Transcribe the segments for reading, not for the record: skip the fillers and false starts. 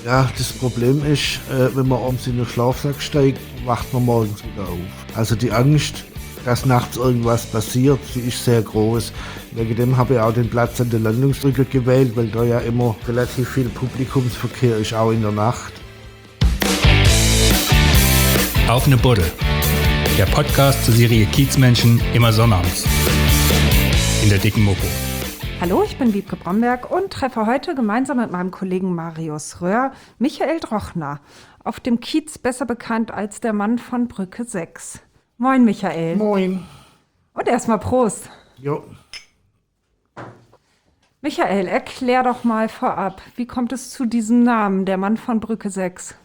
Ja, das Problem ist, wenn man abends in den Schlafsack steigt, wacht man morgens wieder auf. Also die Angst, dass nachts irgendwas passiert, die ist sehr groß. Wegen dem habe ich auch den Platz an der Landungsbrücke gewählt, weil da ja immer relativ viel Publikumsverkehr ist, auch in der Nacht. Auf ne Buddel. Der Podcast zur Serie Kiezmenschen immer sonnabends. In der dicken Mopo. Hallo, ich bin Wiebke Bromberg und treffe heute gemeinsam mit meinem Kollegen Marius Röhr Michael Drochner, auf dem Kiez besser bekannt als der Mann von Brücke 6. Moin Michael. Moin. Und erstmal Prost. Jo. Michael, erklär doch mal vorab, wie kommt es zu diesem Namen, der Mann von Brücke 6?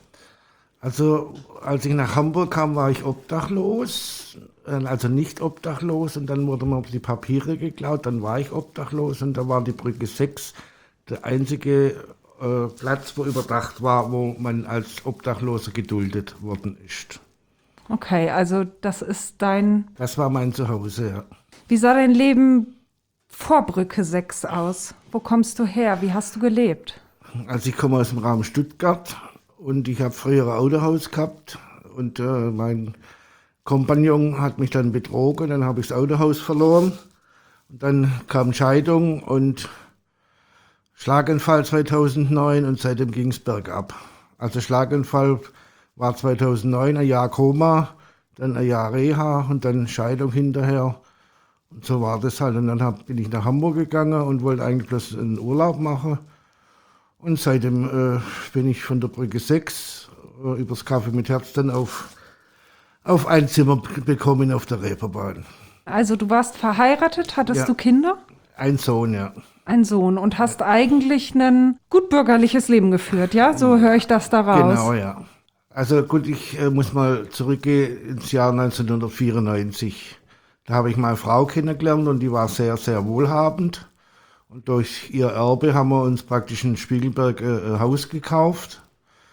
Also, als ich nach Hamburg kam, war ich obdachlos, also nicht obdachlos, und dann wurden mir die Papiere geklaut, dann war ich obdachlos und da war die Brücke 6 der einzige Platz, wo überdacht war, wo man als Obdachloser geduldet worden ist. Okay, also das ist Das war mein Zuhause, ja. Wie sah dein Leben vor Brücke 6 aus? Wo kommst du her? Wie hast du gelebt? Also ich komme aus dem Raum Stuttgart und ich habe früher ein Autohaus gehabt und mein Kompagnon hat mich dann betrogen, dann habe ich das Autohaus verloren und dann kam Scheidung und Schlaganfall 2009 und seitdem ging es bergab. Also Schlaganfall war 2009, ein Jahr Koma, dann ein Jahr Reha und dann Scheidung hinterher. Und so war das halt. Und dann bin ich nach Hamburg gegangen und wollte eigentlich bloß einen Urlaub machen. Und seitdem bin ich von der Brücke 6 übers Kaffee mit Herz dann auf ein Zimmer bekommen auf der Reeperbahn. Also du warst verheiratet, hattest du Kinder? Ein Sohn, ja. Ein Sohn und hast eigentlich ein gut bürgerliches Leben geführt, ja? So höre ich das daraus. Genau, ja. Also gut, ich muss mal zurückgehen ins Jahr 1994. Da habe ich meine Frau kennengelernt und die war sehr, sehr wohlhabend. Und durch ihr Erbe haben wir uns praktisch in Spiegelberg ein Haus gekauft.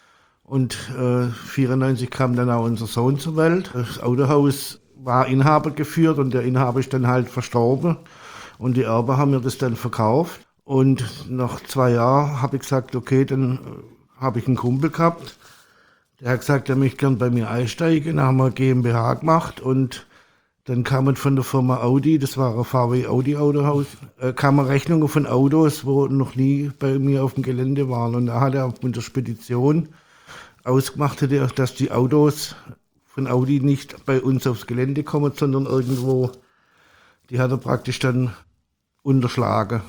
Und 1994 kam dann auch unser Sohn zur Welt. Das Autohaus war Inhaber geführt und der Inhaber ist dann halt verstorben. Und die Erben haben mir das dann verkauft. Und nach 2 Jahren habe ich gesagt, okay, dann habe ich einen Kumpel gehabt. Der hat gesagt, er möchte gern bei mir einsteigen. Dann haben wir GmbH gemacht und dann kamen von der Firma Audi, das war ein VW Audi Autohaus, kamen Rechnungen von Autos, wo noch nie bei mir auf dem Gelände waren. Und da hat er mit der Spedition ausgemacht, dass die Autos von Audi nicht bei uns aufs Gelände kommen, sondern irgendwo, die hat er praktisch dann unterschlagen.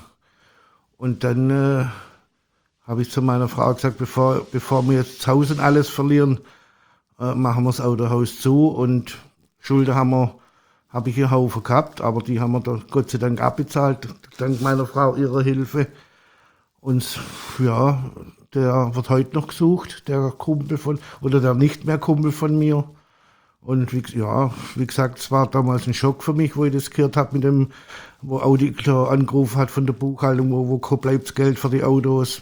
Und dann habe ich zu meiner Frau gesagt, bevor wir jetzt das Haus und alles verlieren, machen wir das Autohaus zu. Und Schulden habe ich einen Haufen gehabt, aber die haben wir da Gott sei Dank abbezahlt, dank meiner Frau, ihrer Hilfe. Und ja, der wird heute noch gesucht, der Kumpel oder der nicht mehr Kumpel von mir. Und wie gesagt, es war damals ein Schock für mich, wo ich das gehört habe, mit dem, wo Audi klar angerufen hat von der Buchhaltung, wo bleibt das Geld für die Autos.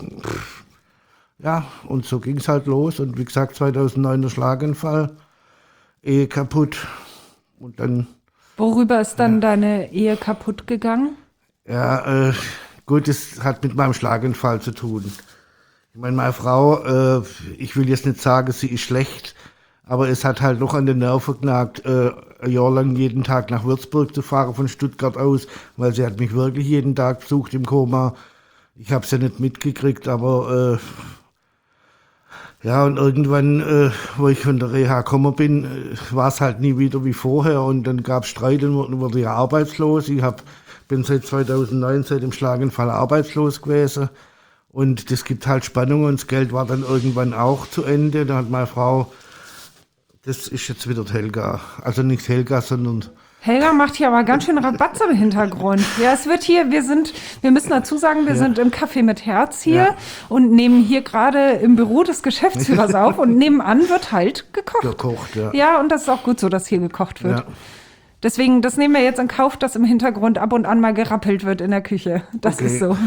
Ja, und so ging es halt los. Und wie gesagt, 2009 der Schlaganfall, Ehe kaputt. Und dann. Worüber ist dann deine Ehe kaputt gegangen? Ja, gut, das hat mit meinem Schlaganfall zu tun. Ich meine, meine Frau, ich will jetzt nicht sagen, sie ist schlecht, aber es hat halt noch an den Nerven genagt, ein Jahr lang jeden Tag nach Würzburg zu fahren von Stuttgart aus, weil sie hat mich wirklich jeden Tag besucht im Koma. Ich habe es ja nicht mitgekriegt, aber ja, und irgendwann, wo ich von der Reha gekommen bin, war es halt nie wieder wie vorher und dann gab es Streit und wurde ja arbeitslos. Bin seit 2009, seit dem Schlaganfall arbeitslos gewesen und das gibt halt Spannungen und das Geld war dann irgendwann auch zu Ende. Da hat meine Frau, das ist jetzt wieder Helga, also nicht Helga, sondern... Helga macht hier aber ganz schön Rabatz im Hintergrund. Ja, es wird hier, wir müssen dazu sagen, wir sind im Café mit Herz hier und nehmen hier gerade im Büro des Geschäftsführers auf und nebenan wird halt gekocht. Gekocht, ja. Ja, und das ist auch gut so, dass hier gekocht wird. Ja. Deswegen, das nehmen wir jetzt in Kauf, dass im Hintergrund ab und an mal gerappelt wird in der Küche. Das ist so.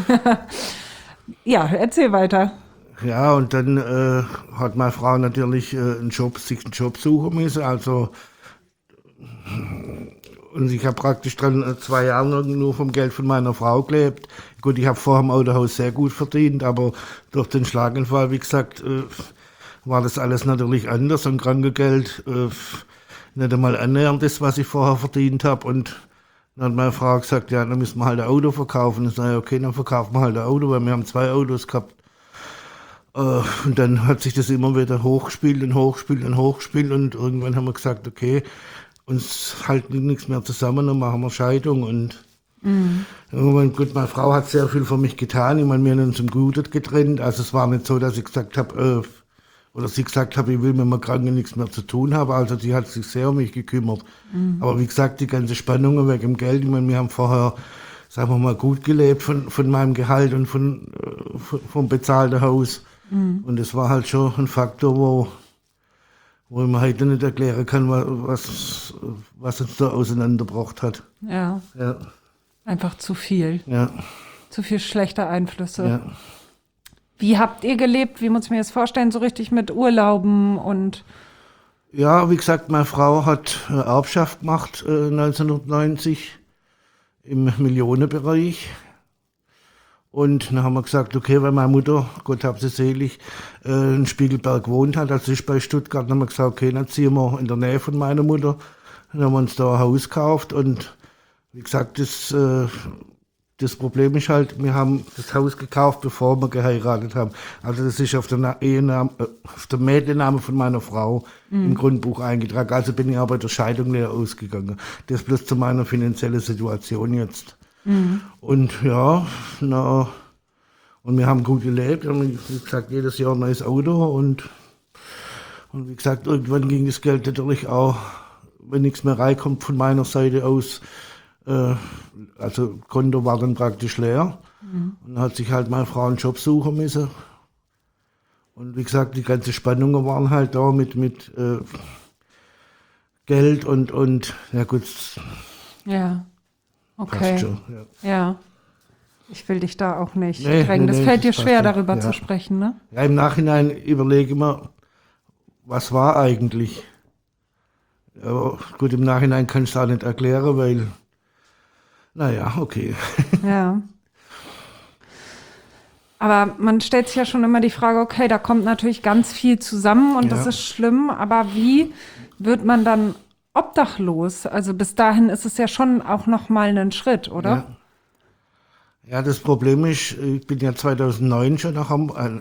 Ja, erzähl weiter. Ja, und dann hat meine Frau natürlich sich einen Job suchen müssen, also Und ich habe praktisch dann 2 Jahre nur vom Geld von meiner Frau gelebt. Gut, ich habe vorher im Autohaus sehr gut verdient, aber durch den Schlaganfall, wie gesagt, war das alles natürlich anders. Und Krankengeld nicht einmal annähernd das, was ich vorher verdient habe. Und dann hat meine Frau gesagt, ja, dann müssen wir halt ein Auto verkaufen. Ich sage, okay, dann verkaufen wir halt ein Auto, weil wir haben 2 Autos gehabt. Und dann hat sich das immer wieder hochgespielt und irgendwann haben wir gesagt, okay, uns halten nichts mehr zusammen, dann machen wir Scheidung. Und gut, meine Frau hat sehr viel für mich getan. Ich meine, wir haben uns im Guten getrennt. Also es war nicht so, dass ich gesagt habe, sie gesagt hat, ich will mit meinem Kranken nichts mehr zu tun haben. Also sie hat sich sehr um mich gekümmert. Aber wie gesagt, die ganze Spannung wegen dem Geld, ich meine, wir haben vorher, sagen wir mal, gut gelebt von meinem Gehalt und vom bezahlten Haus. Und das war halt schon ein Faktor, wo ich mir heute nicht erklären kann, was uns da auseinandergebracht hat. Ja. Einfach zu viel. Ja. Zu viel schlechte Einflüsse. Ja. Wie habt ihr gelebt? Wie muss ich mir das vorstellen? So richtig mit Urlauben und... Ja, wie gesagt, meine Frau hat Erbschaft gemacht 1990 im Millionenbereich. Und dann haben wir gesagt, okay, weil meine Mutter, Gott hab sie selig, in Spiegelberg gewohnt hat, also ich bei Stuttgart, dann haben wir gesagt, okay, dann ziehen wir in der Nähe von meiner Mutter. Dann haben wir uns da ein Haus gekauft und wie gesagt, das Problem ist halt, wir haben das Haus gekauft, bevor wir geheiratet haben. Also das ist auf der Mädchenname von meiner Frau im Grundbuch eingetragen. Also bin ich aber bei der Scheidung leer ausgegangen. Das bloß zu meiner finanziellen Situation jetzt. Und ja, und wir haben gut gelebt. Und wie gesagt, jedes Jahr ein neues Auto. Und wie gesagt, irgendwann ging das Geld natürlich auch, wenn nichts mehr reinkommt von meiner Seite aus, also Konto war dann praktisch leer. Und dann hat sich halt meine Frau einen Job suchen müssen. Und wie gesagt, die ganzen Spannungen waren halt da mit Geld und ja gut. Ja, okay. Passt schon, ja. Ich will dich da auch nicht drängen. Das fällt dir schwer, darüber zu sprechen, ne? Ja, im Nachhinein überlege ich mir, was war eigentlich? Aber gut, im Nachhinein kann ich es auch nicht erklären, weil, naja, okay. Ja. Aber man stellt sich ja schon immer die Frage, okay, da kommt natürlich ganz viel zusammen und das ist schlimm, aber wie wird man dann obdachlos? Also bis dahin ist es ja schon auch noch mal ein Schritt, oder? Ja, das Problem ist, ich bin ja 2019 schon nach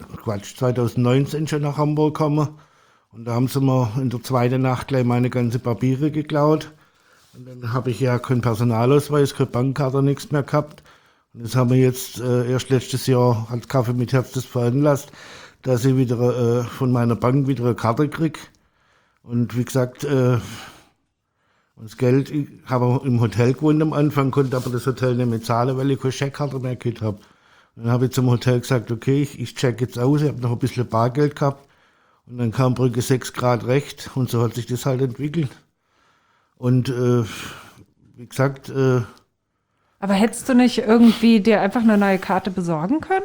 Hamburg gekommen und da haben sie mir in der zweiten Nacht gleich meine ganzen Papiere geklaut. Und dann habe ich ja keinen Personalausweis, keine Bankkarte, nichts mehr gehabt. Und das haben wir jetzt erst letztes Jahr als Kaffee mit Herz das veranlasst, dass ich wieder von meiner Bank wieder eine Karte kriege. Und wie gesagt, das Geld, ich habe im Hotel gewohnt am Anfang, konnte aber das Hotel nicht mehr zahlen, weil ich keine Scheckkarte mehr gehabt habe. Dann habe ich zum Hotel gesagt, okay, ich check jetzt aus, ich habe noch ein bisschen Bargeld gehabt. Und dann kam Brücke 6 Grad recht und so hat sich das halt entwickelt. Und wie gesagt... aber hättest du nicht irgendwie dir einfach eine neue Karte besorgen können?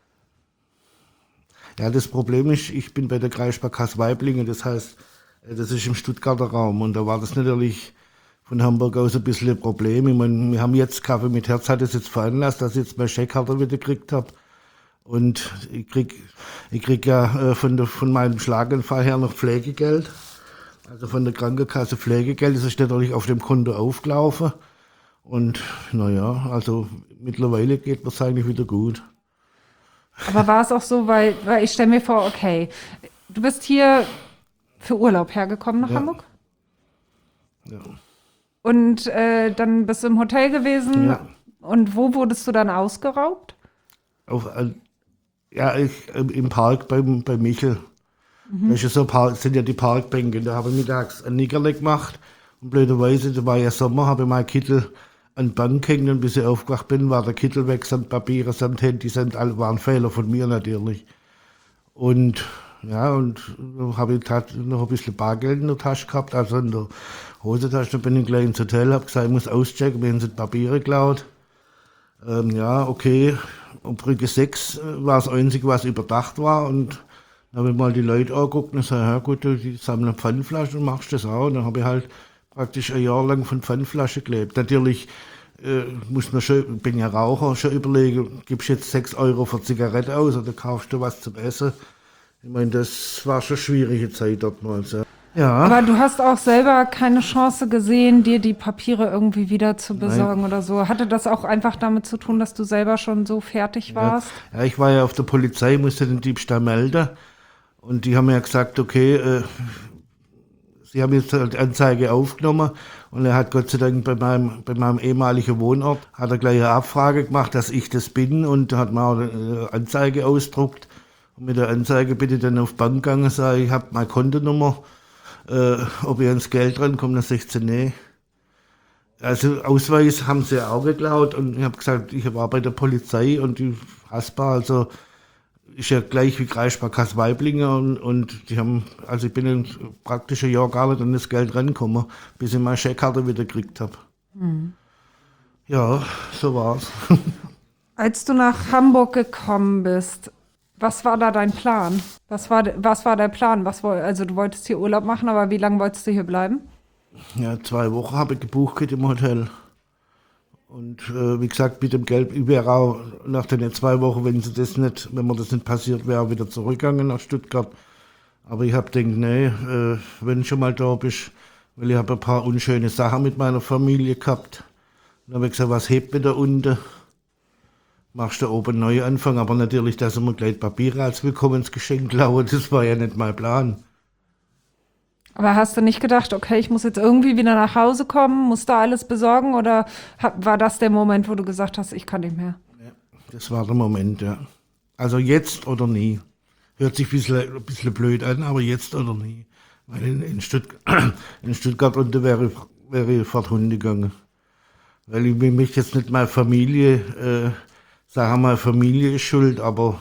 Ja, das Problem ist, ich bin bei der Kreissparkasse Waiblingen, das heißt, das ist im Stuttgarter Raum und da war das natürlich von Hamburg aus ein bisschen ein Problem. Ich meine, wir haben jetzt, Kaffee mit Herz hat es jetzt veranlasst, dass ich jetzt meine Scheckkarte wieder gekriegt habe. Und ich krieg ja von meinem Schlaganfall her noch Pflegegeld. Also von der Krankenkasse Pflegegeld, das ist natürlich auf dem Konto aufgelaufen. Und naja, also mittlerweile geht es eigentlich wieder gut. Aber war es auch so, weil ich stelle mir vor, okay, du bist hier für Urlaub hergekommen nach Hamburg? Ja. Und dann bist du im Hotel gewesen. Ja. Und wo wurdest du dann ausgeraubt? Im Park bei Michel. Das ist ja sind ja die Parkbänke. Da habe ich mittags ein Nickerle gemacht. Und blöderweise, da war ja Sommer, habe ich meinen Kittel an die Bank gehängt. Und bis ich aufgewacht bin, war der Kittel weg, samt Papiere, samt Handy, waren Fehler von mir natürlich. Und ja, und dann habe ich noch ein bisschen Bargeld in der Tasche gehabt, also in der Hosentasche. Dann bin ich gleich ins Hotel, habe gesagt, ich muss auschecken, mir haben sie die Papiere geklaut. Ja, okay. Und Brücke 6 war das Einzige, was überdacht war. Und dann habe ich mal die Leute angeguckt und gesagt, ja gut, die sammeln Pfandflaschen und machst das auch. Und dann habe ich halt praktisch ein Jahr lang von Pfandflaschen gelebt. Natürlich muss man schon, ich bin ja Raucher, schon überlegen, gibst jetzt 6 Euro für Zigarette aus oder kaufst du was zum Essen? Ich meine, das war schon eine schwierige Zeit damals. Ja. Aber du hast auch selber keine Chance gesehen, dir die Papiere irgendwie wieder zu besorgen oder so. Hatte das auch einfach damit zu tun, dass du selber schon so fertig warst? Ja, ich war ja auf der Polizei, musste den Diebstahl melden. Und die haben ja gesagt, okay, sie haben jetzt die Anzeige aufgenommen. Und er hat Gott sei Dank bei meinem ehemaligen Wohnort, hat er gleich eine Abfrage gemacht, dass ich das bin. Und hat mir auch eine Anzeige ausgedruckt. Und mit der Anzeige bin ich dann auf die Bank gegangen, sage ich habe meine Kontonummer. Ob ich ans Geld rankomme, dann 16, nee. Also Ausweis haben sie auch geklaut und ich habe gesagt, ich war bei der Polizei und die Haspa, also ist ja gleich wie Kreissparkasse Waiblingen und die haben, also ich bin in praktisch ein Jahr gar nicht an das Geld rangekommen, bis ich meine Scheckkarte wieder gekriegt habe. Mhm. Ja, so war's. Als du nach Hamburg gekommen bist, was war da dein Plan? Was war der Plan? Also du wolltest hier Urlaub machen, aber wie lange wolltest du hier bleiben? Ja, 2 Wochen habe ich gebucht im Hotel. Und wie gesagt, mit dem Geld, ich wäre auch nach den 2 Wochen, wenn mir das nicht passiert wäre, wieder zurückgegangen nach Stuttgart. Aber ich habe gedacht, nee, wenn du schon mal da bist, weil ich habe ein paar unschöne Sachen mit meiner Familie gehabt. Dann habe ich gesagt, was hebt mir da unten? Machst du oben neu anfangen, aber natürlich, dass ich mir gleich Papiere als Willkommensgeschenk klaue, das war ja nicht mein Plan. Aber hast du nicht gedacht, okay, ich muss jetzt irgendwie wieder nach Hause kommen, muss da alles besorgen oder war das der Moment, wo du gesagt hast, ich kann nicht mehr? Ja, das war der Moment, ja. Also jetzt oder nie. Hört sich ein bisschen blöd an, aber jetzt oder nie. Weil in Stuttgart unten wäre ich forthunden gegangen. Weil ich möchte jetzt nicht meine Familie sagen, meine Familie ist schuld, aber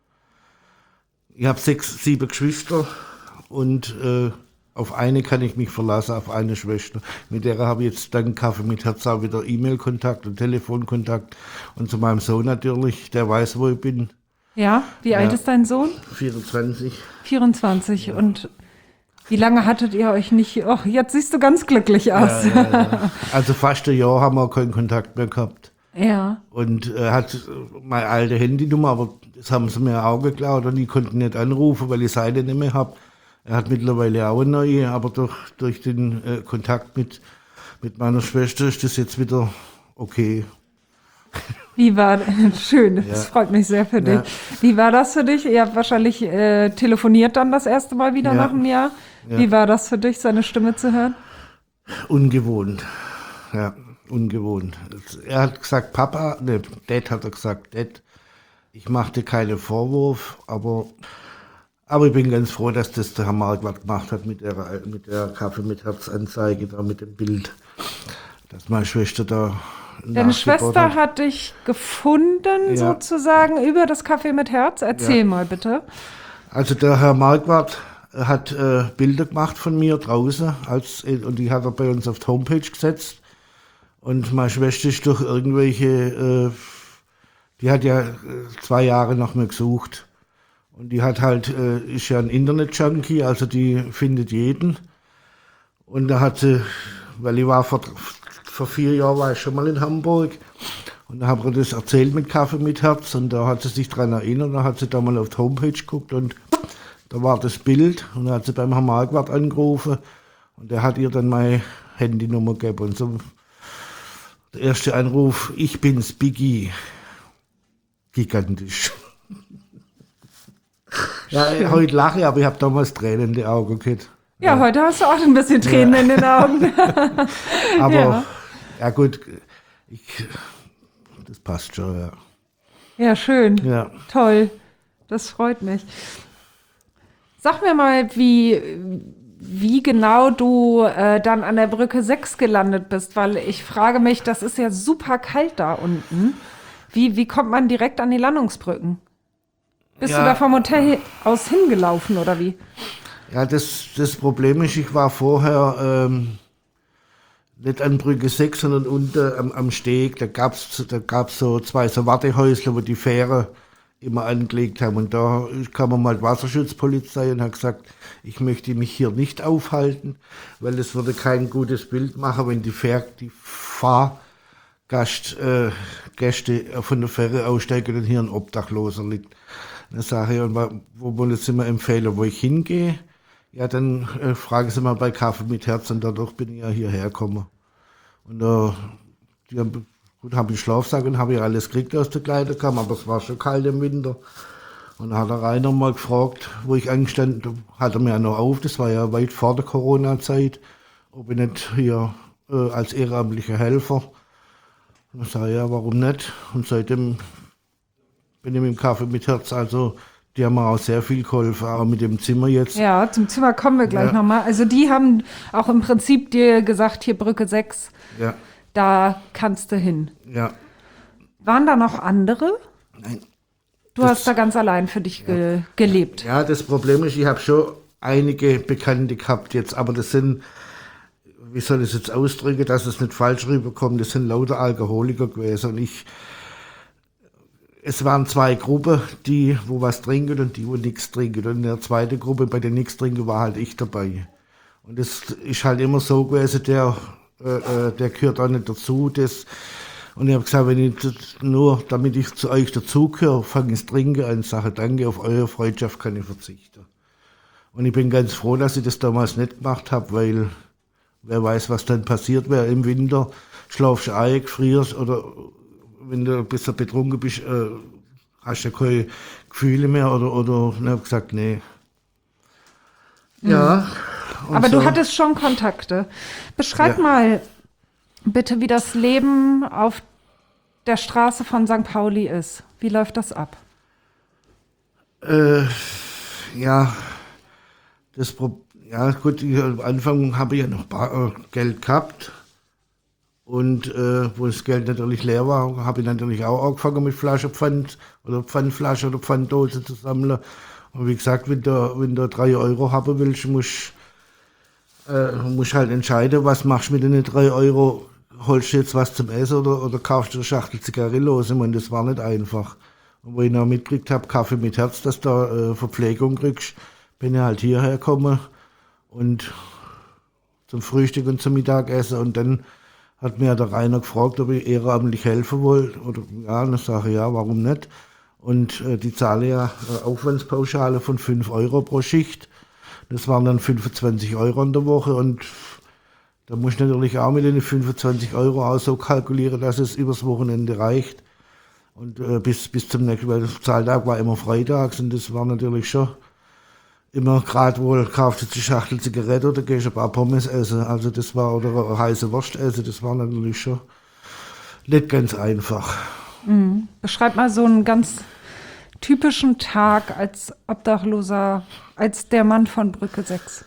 ich habe 6, 7 Geschwister und auf eine kann ich mich verlassen, auf eine Schwester. Mit der habe ich jetzt dank Kaffee mit Herz auch wieder E-Mail-Kontakt und Telefonkontakt. Und zu meinem Sohn natürlich, der weiß, wo ich bin. Ja, wie alt ist dein Sohn? 24. 24 ja. Und wie lange hattet ihr euch nicht, oh, jetzt siehst du ganz glücklich aus. Ja. Also fast ein Jahr haben wir keinen Kontakt mehr gehabt. Ja. Und er hat meine alte Handynummer, aber das haben sie mir auch geklaut und ich konnte nicht anrufen, weil ich Seite nicht mehr habe. Er hat mittlerweile auch eine neue, aber durch den Kontakt mit meiner Schwester ist das jetzt wieder okay. Wie war das? Schön, das freut mich sehr für dich. Wie war das für dich? Ihr habt wahrscheinlich telefoniert dann das erste Mal wieder nach einem Jahr. Ja. Wie war das für dich, seine Stimme zu hören? Ungewohnt, ja, ungewohnt. Er hat gesagt, Papa, ne, Dad hat er gesagt, Dad, ich mache dir keinen Vorwurf, aber ich bin ganz froh, dass das der Herr Marquardt gemacht hat mit der Kaffee mit Herz-Anzeige, da mit dem Bild, dass meine Schwester da. Deine Schwester hat dich gefunden, sozusagen, über das Kaffee mit Herz. Erzähl mal bitte. Also der Herr Marquardt hat Bilder gemacht von mir draußen und die hat er bei uns auf die Homepage gesetzt. Und meine Schwester ist durch irgendwelche, die hat ja 2 Jahre nach mir gesucht. Und die hat halt, ist ja ein Internet-Junkie, also die findet jeden. Und da hat sie, weil ich war vor 4 Jahren war ich schon mal in Hamburg und da habe ich das erzählt mit Kaffee mit Herz und da hat sie sich dran erinnert, da hat sie da mal auf die Homepage geguckt und da war das Bild und da hat sie beim Herrn Marquardt angerufen und der hat ihr dann meine Handynummer gegeben und so der erste Anruf, ich bin's, Biggie, gigantisch. Ja, heute lache ich, aber ich habe damals Tränen in die Augen gehabt. Ja, heute hast du auch ein bisschen Tränen in den Augen. Aber ja gut, das passt schon, ja. Ja, schön. Ja. Toll. Das freut mich. Sag mir mal, wie genau du dann an der Brücke 6 gelandet bist, weil ich frage mich, das ist ja super kalt da unten. Wie kommt man direkt an die Landungsbrücken? Bist du da vom Hotel aus hingelaufen oder wie? Ja, das Problem ist, ich war vorher nicht an Brücke 6, sondern unten am Steg. Da gab's so 2 so Wartehäusler, wo die Fähre immer angelegt haben. Und da kam mal die Wasserschutzpolizei und hat gesagt, ich möchte mich hier nicht aufhalten, weil es würde kein gutes Bild machen, wenn die Fahrgäste von der Fähre aussteigen und hier ein Obdachloser liegt. Dann sage ich, und wo wollen Sie mir empfehlen, wo ich hingehe? Ja, dann fragen Sie mal bei Kaffee mit Herz und dadurch bin ich ja hierher gekommen. Und die haben einen Schlafsack und habe ich alles gekriegt aus der Kleiderkammer, aber es war schon kalt im Winter. Und dann hat der Rainer mal gefragt, wo ich angestanden habe, hat er mir ja noch auf, das war ja weit vor der Corona-Zeit, ob ich nicht hier als ehrenamtlicher Helfer. Und ich sage, ja, warum nicht? Und seitdem bin ich mit dem Kaffee mit Herz, also die haben mir auch sehr viel geholfen, auch mit dem Zimmer jetzt. Ja, zum Zimmer kommen wir gleich nochmal. Also die haben auch im Prinzip dir gesagt, hier Brücke 6, da kannst du hin. Ja. Waren da noch andere? Nein. Du hast da ganz allein für dich gelebt. Ja, das Problem ist, ich habe schon einige Bekannte gehabt jetzt, aber das sind, wie soll ich es jetzt ausdrücken, dass es nicht falsch rüberkommt, das sind lauter Alkoholiker gewesen. Und es waren zwei Gruppen, die, wo was trinken und die, wo nichts trinken. Und in der zweiten Gruppe, bei der nichts trinken, war halt ich dabei. Und das ist halt immer so gewesen, der gehört auch nicht dazu. Und ich habe gesagt, wenn ich nur, damit ich zu euch dazugehöre, fange ich das Trinken an, sage danke, auf eure Freundschaft kann ich verzichten. Und ich bin ganz froh, dass ich das damals nicht gemacht habe, weil wer weiß, was dann passiert wäre im Winter. Schlafst du ein, gefrierst oder wenn du ein bisschen betrunken bist, hast du keine Gefühle mehr oder und habe gesagt, nee. Ja. Aber so. Du hattest schon Kontakte. Beschreib mal bitte, wie das Leben auf der Straße von St. Pauli ist. Wie läuft das ab? Ja, gut, am Anfang habe ich ja noch Geld gehabt. Und wo das Geld natürlich leer war, habe ich natürlich auch angefangen mit Flaschenpfand oder Pfandflasche oder Pfanddose zu sammeln. Und wie gesagt, wenn du 3 Euro haben willst, musst halt entscheiden, was machst du mit den 3 Euro. Holst du jetzt was zum Essen oder kaufst du eine Schachtel Zigarre los? Ich meine, das war nicht einfach. Und wo ich noch mitgekriegt habe, Kaffee mit Herz, dass du Verpflegung kriegst, bin ich halt hierher gekommen und zum Frühstück und zum Mittagessen. Und dann hat mir der Rainer gefragt, ob ich ehrenamtlich helfen wollte. Oder ja, und ich sage ja, warum nicht? Und die zahle ja Aufwandspauschale von 5 Euro pro Schicht. Das waren dann 25 Euro in der Woche und da muss ich natürlich auch mit den 25 Euro auch so kalkulieren, dass es übers Wochenende reicht. Und bis zum nächsten, weil der Zahltag war immer freitags und das war natürlich schon immer gerade wohl, kaufst du die Schachtel Zigarette oder gehst ein paar Pommes essen. Also das war, oder eine heiße Wurst essen, das war natürlich schon nicht ganz einfach. Mhm. Beschreib mal so einen ganz typischen Tag als Obdachloser, als der Mann von Brücke 6.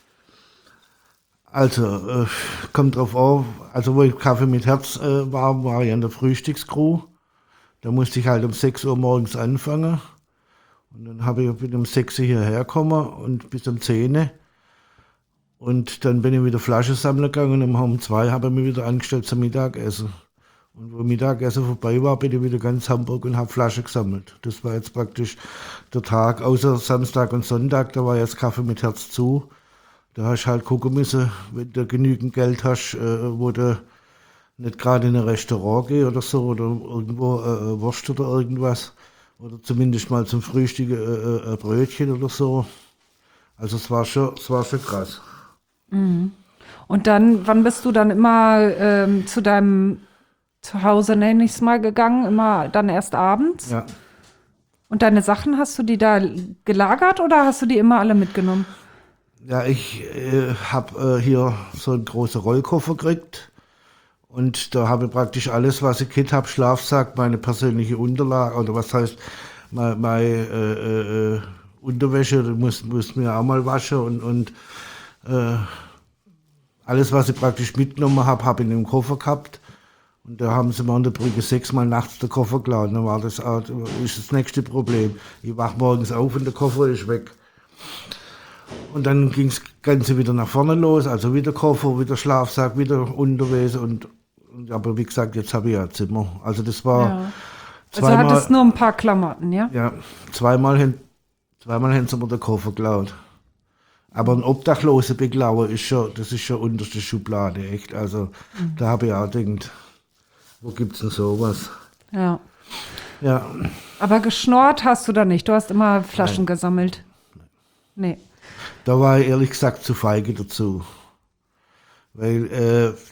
Also, kommt drauf auf, also wo ich Kaffee mit Herz war ich an der Frühstückscrew. Da musste ich halt um 6 Uhr morgens anfangen. Und dann bin ich um 6 Uhr hierher gekommen und bis um 10 Uhr. Und dann bin ich wieder Flaschen sammeln gegangen und um 2 habe ich mich wieder angestellt zum Mittagessen. Und wo Mittagessen vorbei war, bin ich wieder ganz Hamburg und habe Flaschen gesammelt. Das war jetzt praktisch der Tag, außer Samstag und Sonntag, da war jetzt Kaffee mit Herz zu. Da hast du halt gucken müssen, wenn du genügend Geld hast, wo du nicht gerade in ein Restaurant gehst oder so, oder irgendwo Wurst oder irgendwas. Oder zumindest mal zum Frühstück ein Brötchen oder so. Also es war schon krass. Mhm. Und dann, wann bist du dann immer zu deinem Zuhause, nenne ich es mal, gegangen? Immer dann erst abends? Ja. Und deine Sachen, hast du die da gelagert oder hast du die immer alle mitgenommen? Ja, ich habe hier so einen großen Rollkoffer gekriegt und da habe ich praktisch alles, was ich Kit habe, Schlafsack, meine persönliche Unterlage oder was heißt meine Unterwäsche, die muss mir auch mal waschen und alles, was ich praktisch mitgenommen habe, habe ich in dem Koffer gehabt. Und da haben sie mir an der Brücke 6 Mal nachts den Koffer geklaut. Dann war das auch, ist das nächste Problem. Ich wach morgens auf und der Koffer ist weg. Und dann ging das Ganze wieder nach vorne los, also wieder Koffer, wieder Schlafsack, wieder Unterwäsche aber wie gesagt, jetzt habe ich ja ein Zimmer. Also das war Also hattest nur ein paar Klamotten, ja? Ja, zweimal haben sie mir den Koffer geklaut. Aber ein Obdachloser beklauen das ist schon unterste Schublade, echt. Also da habe ich auch gedacht, wo gibt's denn sowas? Ja. Ja. Aber geschnorrt hast du da nicht, du hast immer Flaschen gesammelt. Nee. Da war ich ehrlich gesagt zu feige dazu. Weil,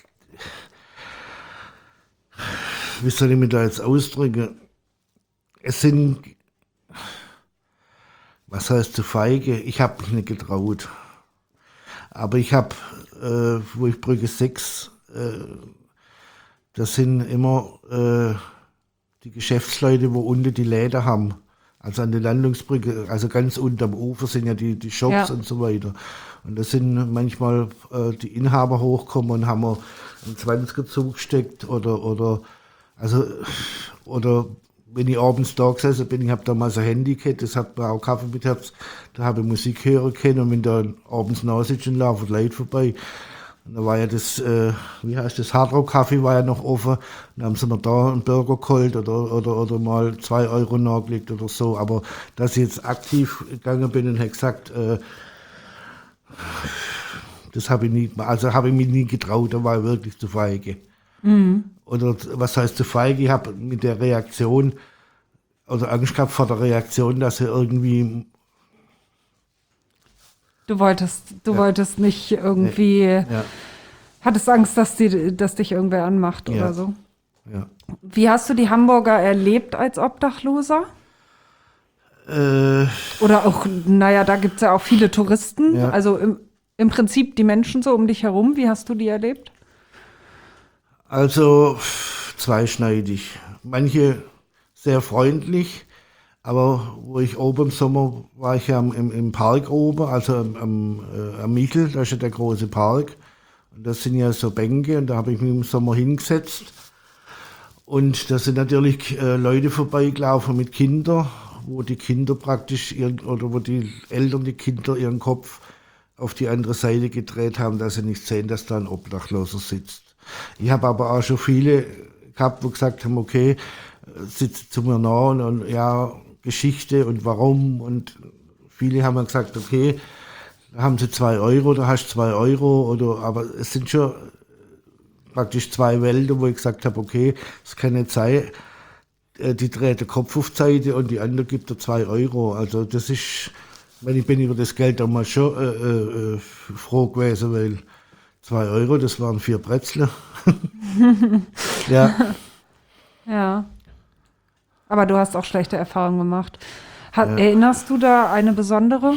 wie soll ich mich da jetzt ausdrücken? Es sind, was heißt zu feige? Ich habe mich nicht getraut. Aber ich habe, wo ich Brücke 6, das sind immer die Geschäftsleute, wo unten die Läden haben. Also an der Landungsbrücke, also ganz unten am Ufer sind ja die Shops und so weiter. Und da sind manchmal die Inhaber hochgekommen und haben mir einen 20er zugesteckt oder wenn ich abends da gesessen bin, ich habe da mal so ein Handy gehabt, das hat mir auch Kaffee mit gehabt, da habe ich Musik hören können und wenn da abends nachsitzt und laufen Leute vorbei. Und da war ja das, Hard Rock Kaffee war ja noch offen. Dann haben sie mir da einen Burger geholt oder mal 2 Euro nachgelegt oder so. Aber dass ich jetzt aktiv gegangen bin und habe gesagt, das habe ich nie, also habe ich mich nie getraut, da war ich wirklich zu feige. Oder was heißt zu feige? Ich habe mit der Reaktion oder Angst gehabt vor der Reaktion, dass er irgendwie. Du wolltest nicht irgendwie, hattest Angst, dass dich irgendwer anmacht oder so. Ja. Wie hast du die Hamburger erlebt als Obdachloser? Oder auch, naja, da gibt es ja auch viele Touristen. Ja. Also im Prinzip die Menschen so um dich herum. Wie hast du die erlebt? Also zweischneidig. Manche sehr freundlich. Aber wo ich oben im Sommer war ich ja im Park oben, also am Michel, da ist ja der große Park. Und das sind ja so Bänke und da habe ich mich im Sommer hingesetzt. Und da sind natürlich Leute vorbeigelaufen mit Kindern, wo die Kinder praktisch wo die Eltern die Kinder ihren Kopf auf die andere Seite gedreht haben, dass sie nicht sehen, dass da ein Obdachloser sitzt. Ich habe aber auch schon viele gehabt, wo gesagt haben, okay, sitzt zu mir nah und ja, Geschichte und warum und viele haben gesagt, okay, da haben sie 2 Euro, da hast du 2 Euro aber es sind schon praktisch 2 Welten, wo ich gesagt habe, okay, es kann nicht sein, die dreht den Kopf auf die Seite und die andere gibt er 2 Euro, also das ist, ich bin über das Geld damals schon froh gewesen, weil 2 Euro, das waren 4 Brezel. Ja. Ja. Aber du hast auch schlechte Erfahrungen gemacht. Erinnerst du da eine besondere?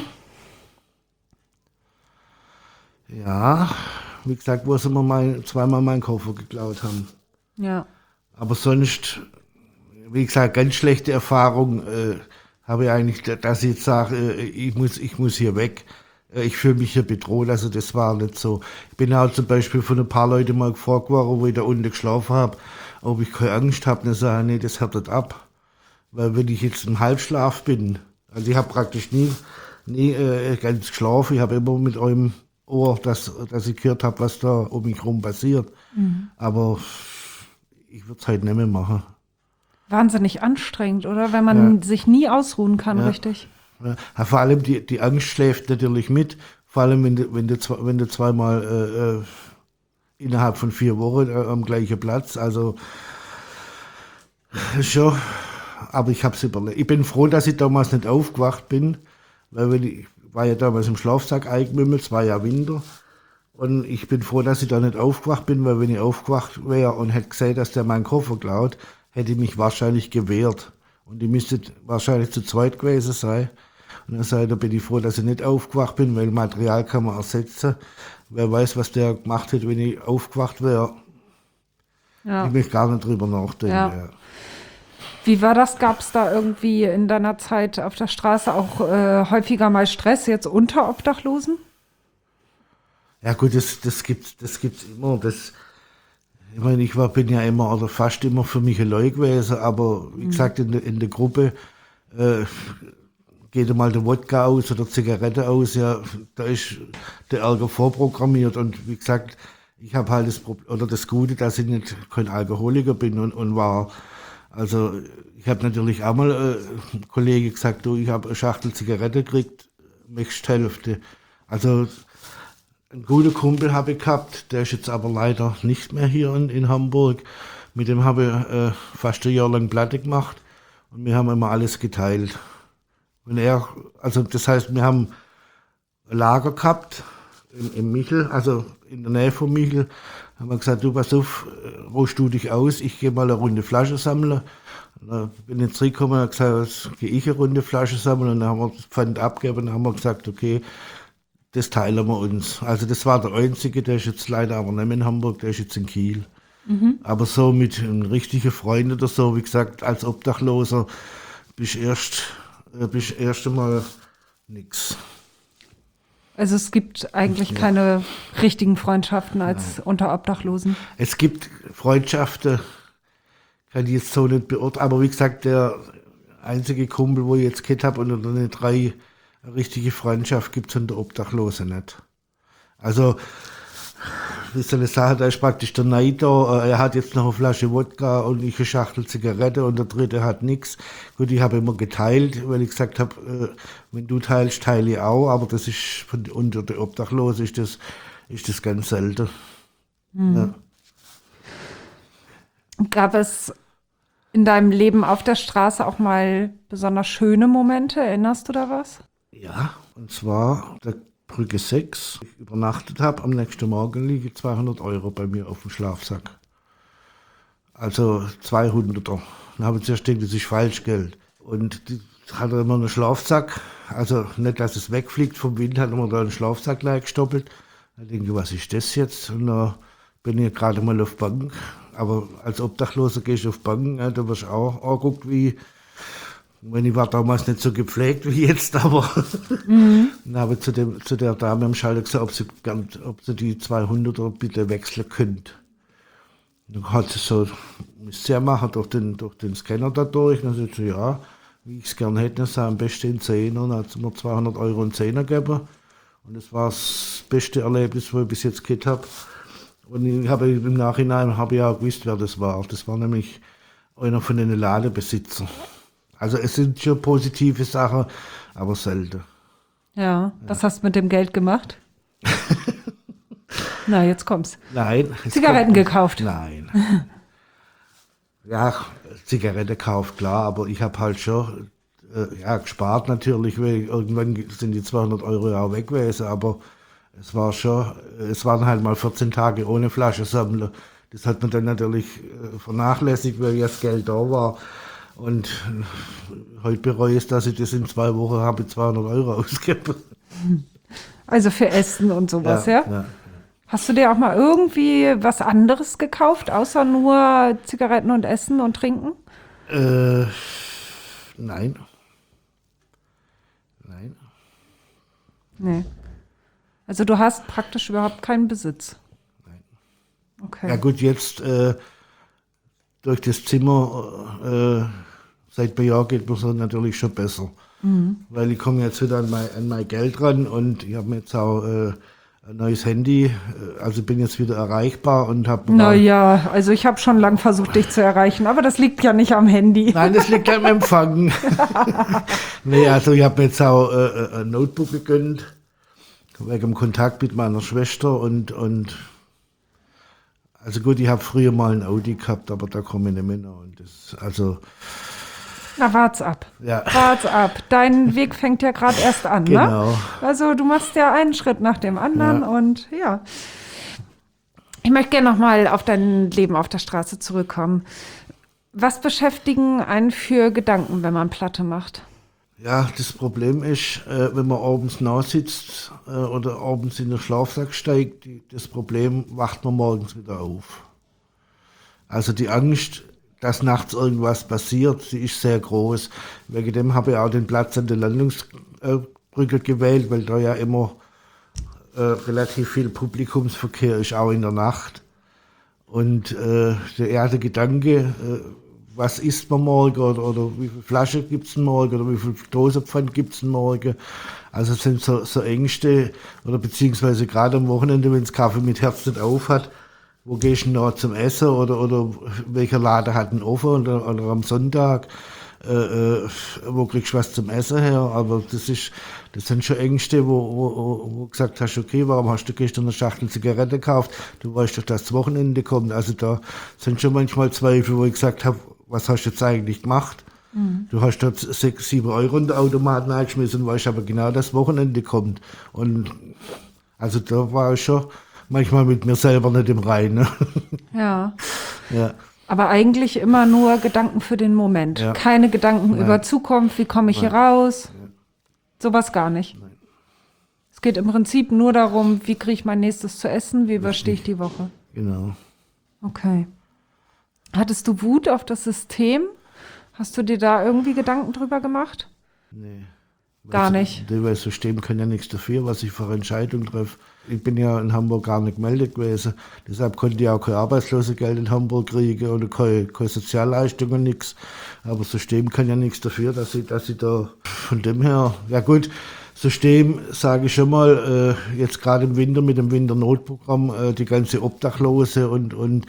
Ja, wie gesagt, wo sie mir zweimal meinen Koffer geklaut haben. Ja. Aber sonst, wie gesagt, ganz schlechte Erfahrung habe ich eigentlich, dass ich jetzt sage, ich muss hier weg. Ich fühle mich hier bedroht, also das war nicht so. Ich bin auch zum Beispiel von ein paar Leuten mal gefragt worden, wo ich da unten geschlafen habe, ob ich keine Angst habe. Dann sage ich, nee, das hört nicht ab. Weil wenn ich jetzt im Halbschlaf bin, also ich habe praktisch nie ganz geschlafen, ich habe immer mit eurem Ohr, dass ich gehört habe, was da um mich herum passiert. Aber ich würde es halt nicht mehr machen. Wahnsinnig anstrengend, oder? Wenn man sich nie ausruhen kann, richtig? Ja, vor allem die Angst schläft natürlich mit, vor allem wenn du zweimal innerhalb von 4 Wochen am gleichen Platz, also schon. Aber ich habe es überlebt. Ich bin froh, dass ich damals nicht aufgewacht bin, weil ich war ja damals im Schlafsack eingemümmelt, es war ja Winter. Und ich bin froh, dass ich da nicht aufgewacht bin, weil wenn ich aufgewacht wäre und hätte gesehen, dass der meinen Koffer klaut, hätte ich mich wahrscheinlich gewehrt. Und ich müsste wahrscheinlich zu zweit gewesen sein. Und da bin ich froh, dass ich nicht aufgewacht bin, weil Material kann man ersetzen. Wer weiß, was der gemacht hätte, wenn ich aufgewacht wäre. Ja. Ich möchte gar nicht drüber nachdenken. Ja. Wie war das? Gab es da irgendwie in deiner Zeit auf der Straße auch häufiger mal Stress jetzt unter Obdachlosen? Ja gut, das gibt's immer. Ich meine, bin ja immer oder fast immer für mich allein gewesen, aber wie gesagt, in der Gruppe geht mal der Wodka aus oder Zigarette aus, ja, da ist der Ärger vorprogrammiert und wie gesagt, ich habe halt das Gute, dass ich nicht kein Alkoholiker bin und war Also ich habe natürlich auch mal einem Kollege gesagt, du, ich habe eine Schachtel Zigarette gekriegt, möchtest die Hälfte. Also einen guten Kumpel habe ich gehabt, der ist jetzt aber leider nicht mehr hier in Hamburg. Mit dem habe ich fast ein Jahr lang Platte gemacht und wir haben immer alles geteilt. Also das heißt, wir haben ein Lager gehabt im Michel, also in der Nähe von Michel. Haben wir gesagt, du pass auf, ruhst du dich aus, ich gehe mal eine Runde Flasche sammeln. Und dann bin ich zurückgekommen und habe gesagt, jetzt gehe ich eine Runde Flasche sammeln. Und dann haben wir das Pfand abgegeben und dann haben wir gesagt, okay, das teilen wir uns. Also das war der Einzige, der ist jetzt leider aber nicht mehr in Hamburg, der ist jetzt in Kiel. Aber so mit einem richtigen Freund oder so, wie gesagt, als Obdachloser bist erst einmal nix. Also es gibt eigentlich keine richtigen Freundschaften als unter Obdachlosen. Es gibt Freundschaften, kann ich jetzt so nicht beurteilen, aber wie gesagt, der einzige Kumpel, wo ich jetzt gehabt habe, und eine richtige Freundschaft gibt es unter Obdachlosen nicht. Also, wie soll ich sagen, da ist praktisch der Neid da, er hat jetzt noch eine Flasche Wodka und ich eine Schachtel Zigarette und der dritte hat nichts. Gut, ich habe immer geteilt, weil ich gesagt habe, wenn du teilst, teile ich auch, aber das ist unter den Obdachlosen ist das ganz selten. Ja. Gab es in deinem Leben auf der Straße auch mal besonders schöne Momente? Erinnerst du da was? Ja, und zwar der Brücke 6, ich übernachtet habe, am nächsten Morgen liegen 200 € bei mir auf dem Schlafsack. Also 200er. Dann habe ich zuerst gedacht, das ist Falschgeld. Und die hat immer einen Schlafsack, also nicht, dass es wegfliegt vom Wind, hat immer da einen Schlafsack gestoppelt. Da denke ich, was ist das jetzt? Und dann bin ich gerade mal auf Bank. Aber als Obdachloser gehst du auf Bank, ja, da wirst du auch angeguckt wie... Ich war damals nicht so gepflegt wie jetzt, aber dann habe ich zu der Dame am Schalter gesagt, ob sie die 200er bitte wechseln könnte. Dann hat sie so, müsst ihr machen, durch den Scanner da durch. Und dann sagt sie, ja, wie ich es gerne hätte, dann sei am besten in 10er. Dann hat sie mir 200 € in 10er gegeben. Und das war das beste Erlebnis, was ich bis jetzt gehabt habe. Und im Nachhinein habe ich auch gewusst, wer das war. Das war nämlich einer von den Ladenbesitzern. Also es sind schon positive Sachen, aber selten. Ja, was hast du mit dem Geld gemacht? Na, jetzt kommt's. Nein. Zigaretten gekauft? Nein. Ja, Zigarette gekauft, klar, aber ich habe halt schon gespart natürlich, weil irgendwann sind die 200 € auch weg gewesen, aber es waren halt mal 14 Tage ohne Flasche sammeln. Das hat man dann natürlich vernachlässigt, weil ja das Geld da war. Und heute bereue ich es, dass ich das in 2 Wochen habe 200 € ausgegeben. Also für Essen und sowas, ja? Ja. Hast du dir auch mal irgendwie was anderes gekauft, außer nur Zigaretten und Essen und Trinken? Nein. Nee. Also du hast praktisch überhaupt keinen Besitz? Nein. Okay. Ja gut, jetzt durch das Zimmer, seit ein paar Jahren geht mir so natürlich schon besser. Weil ich komme jetzt wieder an mein Geld ran und ich habe mir jetzt auch ein neues Handy, also bin jetzt wieder erreichbar und habe... Naja, also ich habe schon lange versucht, dich zu erreichen, aber das liegt ja nicht am Handy. Nein, das liegt am Empfang. Nee, also ich habe mir jetzt auch ein Notebook gegönnt, wegen dem Kontakt mit meiner Schwester und also gut, ich habe früher mal ein Audi gehabt, aber da komme ich nicht mehr nach. Und das, also... Na, wart's ab. Ja. Wart's ab. Dein Weg fängt ja gerade erst an, Genau. ne? Also du machst ja einen Schritt nach dem anderen und ja. Ich möchte gerne nochmal auf dein Leben auf der Straße zurückkommen. Was beschäftigen einen für Gedanken, wenn man Platte macht? Ja, das Problem ist, wenn man abends nachsitzt oder abends in den Schlafsack steigt, das Problem wacht man morgens wieder auf. Also die Angst, dass nachts irgendwas passiert, die ist sehr groß. Wegen dem habe ich auch den Platz an der Landungsbrücke gewählt, weil da ja immer relativ viel Publikumsverkehr ist, auch in der Nacht. Und der Gedanke, was isst man morgen oder wie viel Flasche gibt es morgen oder wie viel Dosenpfand gibt es morgen. Also es sind so Ängste oder beziehungsweise gerade am Wochenende, wenn das Kaffee mit Herz nicht auf hat, wo gehst du denn noch zum Essen oder welcher Laden hat einen offen oder am Sonntag, wo kriegst du was zum Essen her? Aber das sind schon Ängste, wo gesagt hast, okay, warum hast du gestern eine Schachtel Zigaretten gekauft? Du weißt doch, dass das Wochenende kommt. Also da sind schon manchmal Zweifel, wo ich gesagt habe, was hast du jetzt eigentlich gemacht? Du hast dort 6, 7 Euro in den Automaten eingeschmissen und weißt aber genau, dass das Wochenende kommt. Und also da war ich schon manchmal mit mir selber nicht im Reinen. Ja. Ja. Aber eigentlich immer nur Gedanken für den Moment. Ja. Keine Gedanken Nein. über Zukunft, wie komme ich hier raus? Sowas gar nicht. Nein. Es geht im Prinzip nur darum, wie kriege ich mein nächstes zu essen, wie überstehe ich die Woche. Genau. Okay. Hattest du Wut auf das System? Hast du dir da irgendwie Gedanken drüber gemacht? Nee. Gar nicht. Das System kann ja nichts dafür, was ich für Entscheidungen treffe. Ich bin ja in Hamburg gar nicht gemeldet gewesen. Deshalb konnte ich auch kein Arbeitslosengeld in Hamburg kriegen oder keine Sozialleistungen und nichts. Aber das System kann ja nichts dafür, dass ich da von dem her, ja gut, System sage ich schon mal, jetzt gerade im Winter mit dem Winternotprogramm, die ganze Obdachlose und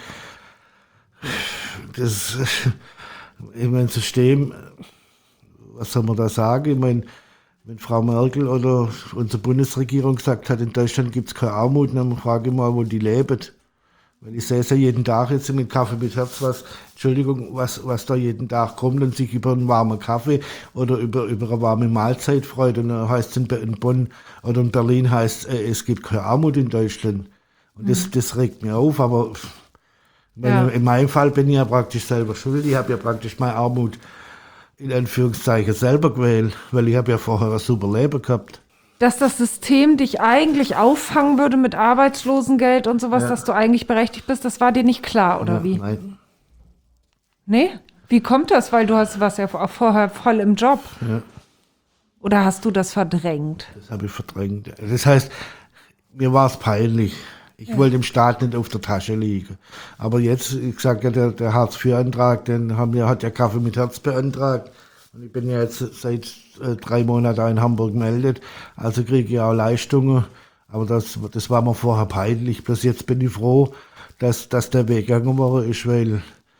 das, ich meine, System, was soll man da sagen? Ich meine, wenn Frau Merkel oder unsere Bundesregierung gesagt hat, in Deutschland gibt es keine Armut, dann frage ich mal, wo die leben. Weil ich sehe es ja jeden Tag jetzt mit Kaffee mit Herz, was da jeden Tag kommt und sich über einen warmen Kaffee oder über eine warme Mahlzeit freut. Und dann heißt es in Bonn oder in Berlin heißt es gibt keine Armut in Deutschland. Und das regt mir auf, aber in meinem Fall bin ich ja praktisch selber schuld. Ich habe ja praktisch meine Armut in Anführungszeichen selber gewählt, weil ich habe ja vorher ein super Leben gehabt. Dass das System dich eigentlich auffangen würde mit Arbeitslosengeld und sowas, dass du eigentlich berechtigt bist, das war dir nicht klar, oder wie? Nein. Nee? Wie kommt das? Weil warst ja auch vorher voll im Job. Ja. Oder hast du das verdrängt? Das habe ich verdrängt. Das heißt, mir war es peinlich. Ich wollte dem Staat nicht auf der Tasche liegen. Aber jetzt, ich sage ja, der Hartz-IV-Antrag, den hat ja Kaffee mit Herz beantragt. Und ich bin ja jetzt seit 3 Monaten in Hamburg gemeldet. Also kriege ich auch Leistungen. Aber das war mir vorher peinlich. Bloß jetzt bin ich froh, dass der Weg gegangen worden ist, weil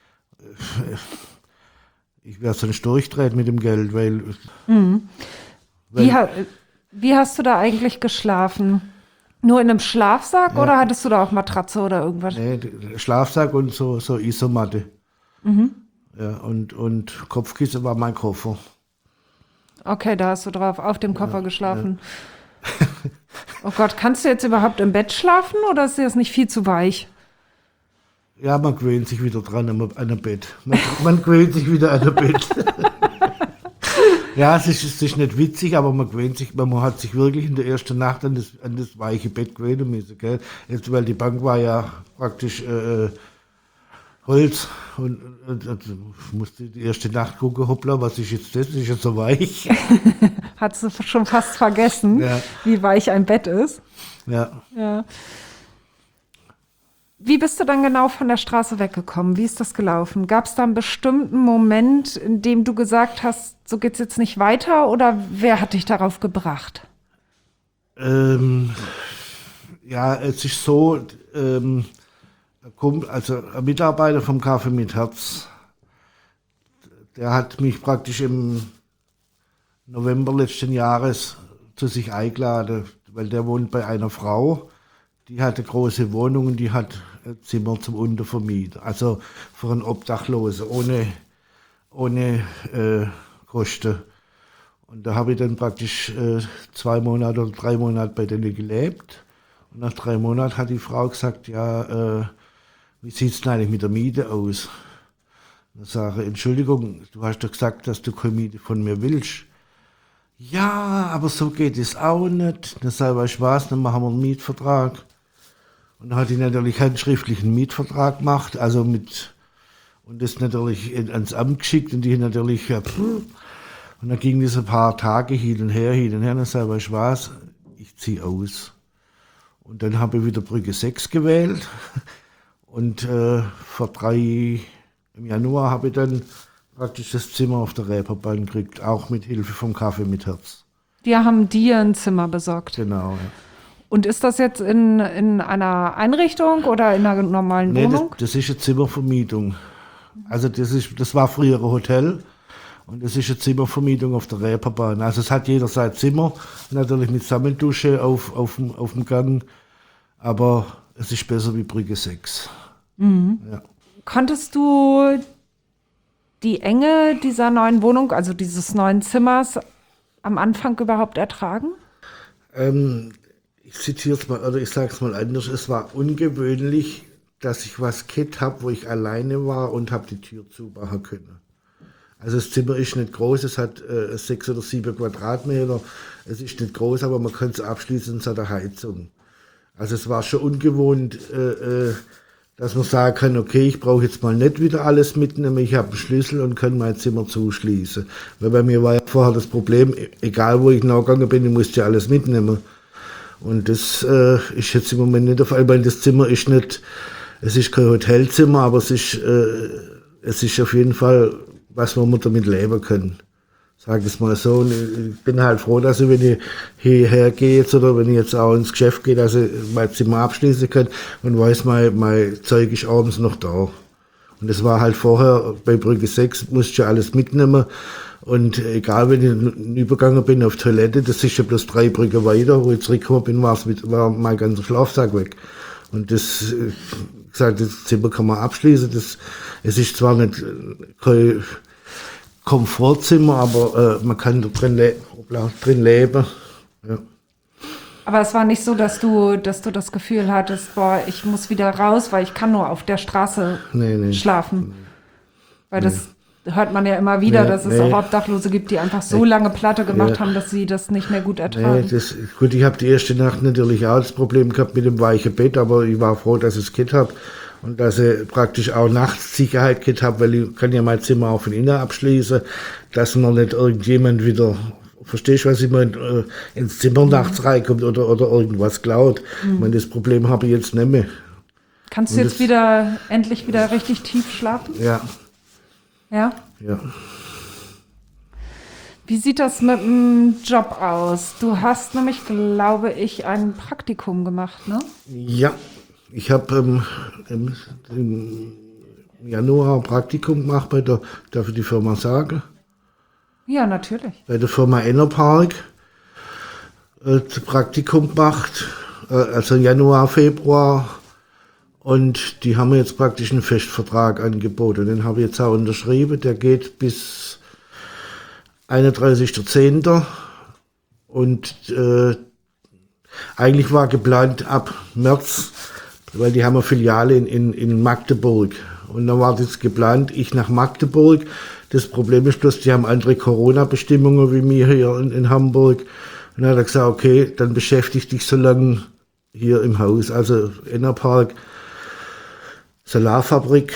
ich werde sonst durchdreht mit dem Geld. Wie hast du da eigentlich geschlafen? Nur in einem Schlafsack oder hattest du da auch Matratze oder irgendwas? Nee, Schlafsack und so Isomatte. Ja, und Kopfkissen war mein Koffer. Okay, da hast du drauf auf dem Koffer geschlafen. Ja. Oh Gott, kannst du jetzt überhaupt im Bett schlafen oder ist dir das nicht viel zu weich? Ja, man gewöhnt sich wieder dran an ein Bett. Man gewöhnt sich wieder an ein Bett. Ja, es ist nicht witzig, aber man hat sich wirklich in der ersten Nacht an das weiche Bett gewöhnen müssen, gell? Jetzt, weil die Bank war ja praktisch Holz und ich musste die erste Nacht gucken, hoppla, was ist jetzt das? Ist ja so weich. Hast du schon fast vergessen, wie weich ein Bett ist. Ja. Wie bist du dann genau von der Straße weggekommen? Wie ist das gelaufen? Gab es da einen bestimmten Moment, in dem du gesagt hast, so geht's jetzt nicht weiter, oder wer hat dich darauf gebracht? Ja, es ist so, also ein Mitarbeiter vom Kaffee mit Herz, der hat mich praktisch im November letzten Jahres zu sich eingeladen, weil der wohnt bei einer Frau, die hat eine große Wohnung und die hat ein Zimmer zum Untervermieten, also für einen Obdachlosen, ohne Kosten. Und da habe ich dann praktisch 2 Monate oder 3 Monate bei denen gelebt. Und nach 3 Monaten hat die Frau gesagt, ja, wie sieht es denn eigentlich mit der Miete aus? Und dann sage ich, Entschuldigung, du hast doch gesagt, dass du keine Miete von mir willst. Ja, aber so geht es auch nicht. Dann sage ich, weißt du was, dann machen wir einen Mietvertrag. Und dann hat die natürlich einen schriftlichen Mietvertrag gemacht, und das natürlich ans Amt geschickt und die natürlich, und dann ging das ein paar Tage hin und her, dann sage ich, weißt du was, ich ziehe aus. Und dann habe ich wieder Brücke 6 gewählt und im Januar habe ich dann praktisch das Zimmer auf der Reeperbahn gekriegt, auch mit Hilfe vom Kaffee mit Herz. Die haben dir ein Zimmer besorgt. Genau, ja. Und ist das jetzt in einer Einrichtung oder in einer normalen Nee, Wohnung? das ist eine Zimmervermietung. Also das war früher ein Hotel und das ist eine Zimmervermietung auf der Reeperbahn. Also es hat jeder sein Zimmer, natürlich mit Sammeldusche auf dem Gang, aber es ist besser wie Brücke 6. Ja. Konntest du die Enge dieser neuen Wohnung, also dieses neuen Zimmers, am Anfang überhaupt ertragen? Ich zitiere es mal, oder ich sage es mal anders, es war ungewöhnlich, dass ich was gehabt habe, wo ich alleine war und habe die Tür zumachen können. Also das Zimmer ist nicht groß, es hat 6 oder 7 Quadratmeter, es ist nicht groß, aber man kann es abschließen, es hat eine Heizung. Also es war schon ungewohnt, dass man sagen kann, okay, ich brauche jetzt mal nicht wieder alles mitnehmen, ich habe einen Schlüssel und kann mein Zimmer zuschließen. Weil bei mir war ja vorher das Problem, egal wo ich nachgegangen bin, ich musste ja alles mitnehmen. Und das ist jetzt im Moment nicht der Fall, weil das Zimmer ist nicht, es ist kein Hotelzimmer, aber es ist auf jeden Fall, was man damit leben kann. Sag es mal so. Und ich bin halt froh, dass ich, wenn ich hierher gehe jetzt oder wenn ich jetzt auch ins Geschäft gehe, dass ich mein Zimmer abschließen kann und weiß, mein Zeug ist abends noch da. Und das war halt vorher bei Brücke 6, musste ich ja alles mitnehmen. Und egal, wenn ich übergegangen bin auf Toilette, das ist ja bloß 3 Brücken weiter, wo ich zurückgekommen bin, war mein ganzer Schlafsack weg. Und das, gesagt, das Zimmer kann man abschließen. Es ist zwar nicht kein Komfortzimmer, aber man kann drin leben. Ja. Aber es war nicht so, dass du das Gefühl hattest, boah, ich muss wieder raus, weil ich kann nur auf der Straße schlafen. Weil das hört man ja immer wieder, dass es auch Obdachlose gibt, die einfach so lange Platte gemacht haben, dass sie das nicht mehr gut ertragen. Gut, ich habe die erste Nacht natürlich auch das Problem gehabt mit dem weichen Bett, aber ich war froh, dass ich es gehabt habe. Und dass ich praktisch auch nachts Sicherheit gehabt habe, weil ich kann ja mein Zimmer auch von innen abschließen, dass man nicht irgendjemand wieder, verstehst du, was ich meine, ins Zimmer nachts reinkommt oder irgendwas klaut. Ich meine, das Problem habe ich jetzt nicht mehr. Kannst du jetzt endlich wieder richtig tief schlafen? Ja. Ja? Ja. Wie sieht das mit dem Job aus? Du hast nämlich, glaube ich, ein Praktikum gemacht, ne? Ja. Ich habe im Januar ein Praktikum gemacht darf ich die Firma sagen? Ja, natürlich. Bei der Firma Enerpark. Praktikum gemacht, also Januar, Februar. Und die haben mir jetzt praktisch einen Festvertrag angeboten. Den habe ich jetzt auch unterschrieben. Der geht bis 31.10. Und eigentlich war geplant ab März, weil die haben eine Filiale in Magdeburg. Und dann war das geplant, ich nach Magdeburg. Das Problem ist bloß, die haben andere Corona-Bestimmungen wie wir hier in Hamburg. Und dann hat er gesagt, okay, dann beschäftige dich so lange hier im Haus. Also Enerpark, Solarfabrik,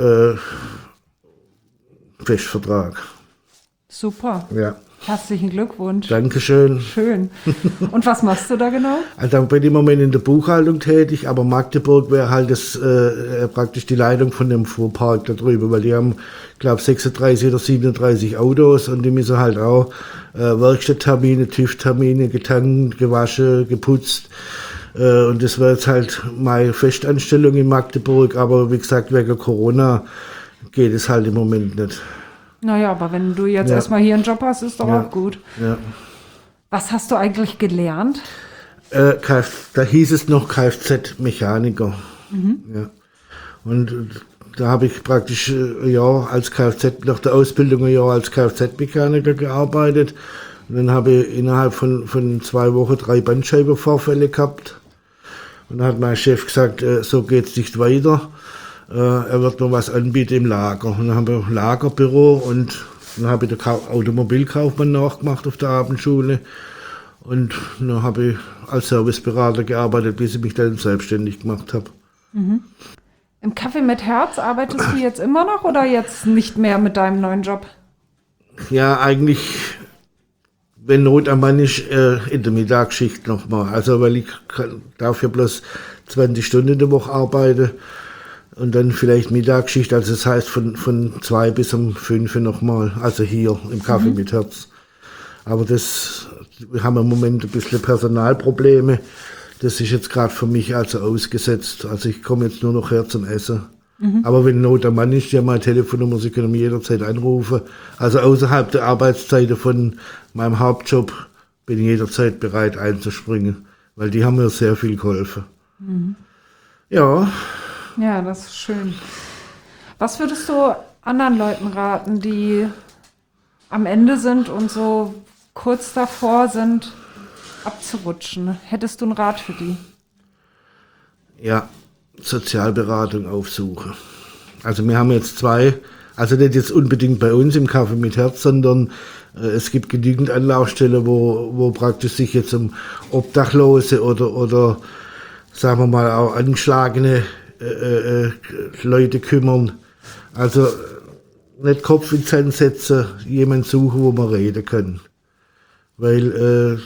Festvertrag. Super. Ja. Herzlichen Glückwunsch. Dankeschön. Schön. Und was machst du da genau? Also ich bin im Moment in der Buchhaltung tätig, aber Magdeburg wäre halt praktisch die Leitung von dem Fuhrpark da drüber, weil die haben, ich glaube, 36 oder 37 Autos und die müssen halt auch Werkstatttermine, TÜV-Termine getankt, gewaschen, geputzt. Und das wäre jetzt halt meine Festanstellung in Magdeburg, aber wie gesagt, wegen Corona geht es halt im Moment nicht. Naja, aber wenn du jetzt erstmal hier einen Job hast, ist doch auch gut. Ja. Was hast du eigentlich gelernt? Da hieß es noch Kfz-Mechaniker. Ja. Und da habe ich praktisch als nach der Ausbildung ein Jahr als Kfz-Mechaniker gearbeitet. Und dann habe ich innerhalb von 2 Wochen 3 Bandscheibenvorfälle gehabt. Und dann hat mein Chef gesagt, so geht's nicht weiter. Er wird mir was anbieten im Lager. Und dann haben wir ein Lagerbüro und dann habe ich den Automobilkaufmann nachgemacht auf der Abendschule. Und dann habe ich als Serviceberater gearbeitet, bis ich mich dann selbstständig gemacht habe. Mhm. Im Kaffee mit Herz arbeitest du jetzt immer noch oder jetzt nicht mehr mit deinem neuen Job? Ja, eigentlich, wenn Not am Mann ist, in der Mittagsschicht nochmal. Also, weil ich darf ja bloß 20 Stunden in der Woche arbeiten. Und dann vielleicht Mittagsschicht, also das heißt von 2 bis um 5 nochmal, also hier im Kaffee mit Herz. Aber wir haben im Moment ein bisschen Personalprobleme. das ist jetzt gerade für mich also ausgesetzt. Also ich komme jetzt nur noch her zum Essen. Aber wenn Not am Mann ist, ja meine Telefonnummer, Sie können mich jederzeit anrufen. Also außerhalb der Arbeitszeiten von meinem Hauptjob bin ich jederzeit bereit einzuspringen, weil die haben mir sehr viel geholfen. Ja. Ja, das ist schön. Was würdest du anderen Leuten raten, die am Ende sind und so kurz davor sind, abzurutschen? Hättest du einen Rat für die? Ja, Sozialberatung aufsuchen. Also wir haben jetzt 2, also nicht jetzt unbedingt bei uns im Kaffee mit Herz, sondern es gibt genügend Anlaufstellen, wo praktisch sich jetzt um Obdachlose oder sagen wir mal auch angeschlagene Leute kümmern. Also nicht Kopf ins Sand setzen, jemanden suchen, wo man reden kann. Weil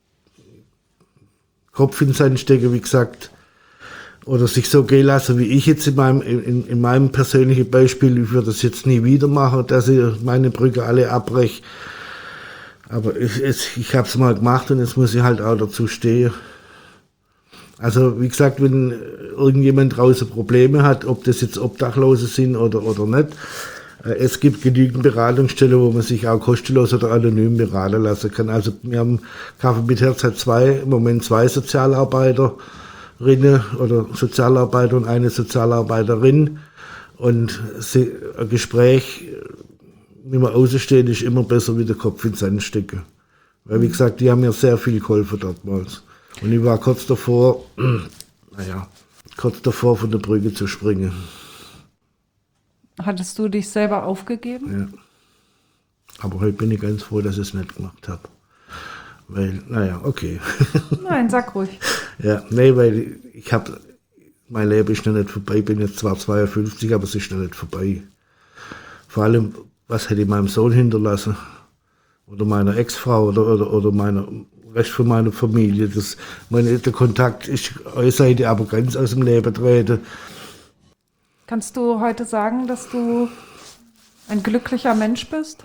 Kopf ins Sand stecken, wie gesagt, oder sich so gehen lassen, wie ich jetzt in meinem persönlichen Beispiel, ich würde das jetzt nie wieder machen, dass ich meine Brücke alle abbreche. Aber ich habe es mal gemacht und jetzt muss ich halt auch dazu stehen. Also wie gesagt, wenn irgendjemand draußen Probleme hat, ob das jetzt Obdachlose sind oder nicht, es gibt genügend Beratungsstellen, wo man sich auch kostenlos oder anonym beraten lassen kann. Also wir haben Kaffee mit Herz hat im Moment 2 Sozialarbeiterinnen oder Sozialarbeiter und eine Sozialarbeiterin. Und ein Gespräch, wie man außensteht, ist immer besser wie der Kopf ins Sand stecken. Weil wie gesagt, die haben mir sehr viel geholfen dortmals. Und ich war kurz davor, von der Brücke zu springen. Hattest du dich selber aufgegeben? Ja. Aber heute bin ich ganz froh, dass ich es nicht gemacht habe. Weil, okay. Nein, sag ruhig. Ja, nee, weil mein Leben ist noch nicht vorbei. Ich bin jetzt zwar 52, aber es ist noch nicht vorbei. Vor allem, was hätte ich meinem Sohn hinterlassen? Oder meiner Ex-Frau oder meiner Rest von meiner Familie. Der Kontakt ist äußerst, aber ganz aus dem Leben treten. Kannst du heute sagen, dass du ein glücklicher Mensch bist?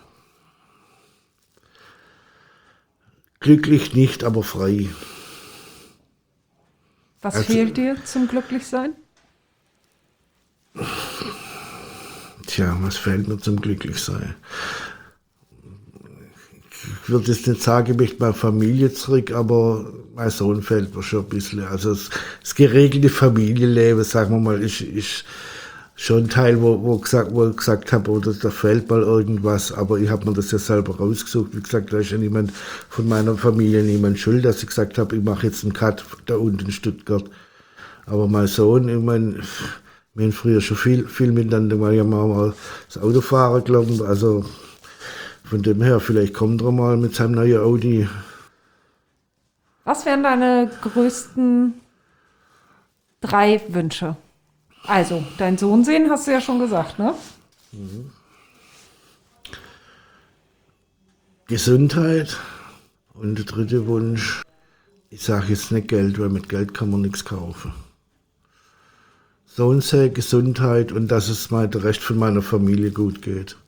Glücklich nicht, aber frei. Was fehlt dir zum Glücklichsein? Tja, was fehlt mir zum Glücklichsein? Ich würde jetzt nicht sagen, ich möchte meine Familie zurück, aber mein Sohn fehlt mir schon ein bisschen. Also das geregelte Familienleben, sagen wir mal, ist schon ein Teil, wo ich gesagt habe, oder da fehlt mal irgendwas, aber ich habe mir das ja selber rausgesucht. Wie gesagt, da ist ja niemand von meiner Familie, niemand schuld, dass ich gesagt habe, ich mache jetzt einen Cut da unten in Stuttgart. Aber mein Sohn, ich meine, wir haben früher schon viel miteinander, weil ich mal das Autofahren gelernt, also von dem her, vielleicht kommt er mal mit seinem neuen Audi. Was wären deine größten 3 Wünsche? Also, deinen Sohn sehen, hast du ja schon gesagt, ne? Gesundheit. Und der 3. Wunsch, ich sage jetzt nicht Geld, weil mit Geld kann man nichts kaufen. Sohn sehen, Gesundheit und dass es mal der Rest von meiner Familie gut geht.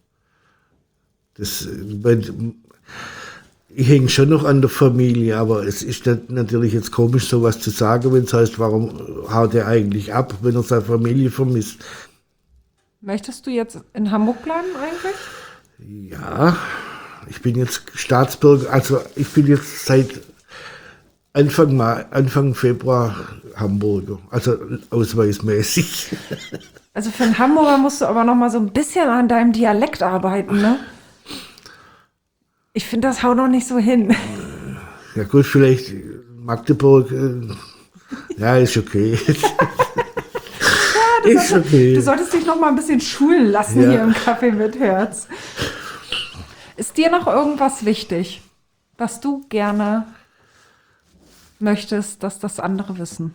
Ich hänge schon noch an der Familie, aber es ist natürlich jetzt komisch, sowas zu sagen, wenn es heißt, warum haut er eigentlich ab, wenn er seine Familie vermisst. Möchtest du jetzt in Hamburg bleiben eigentlich? Ja, ich bin jetzt Staatsbürger, also ich bin jetzt seit Anfang Februar Hamburger, also ausweismäßig. Also für einen Hamburger musst du aber noch mal so ein bisschen an deinem Dialekt arbeiten, ne? Ich finde, das haut noch nicht so hin. Ja gut, vielleicht Magdeburg, ja, ist okay. Ja, ist okay. Du solltest dich noch mal ein bisschen schulen lassen hier im Kaffee mit Herz. Ist dir noch irgendwas wichtig, was du gerne möchtest, dass das andere wissen?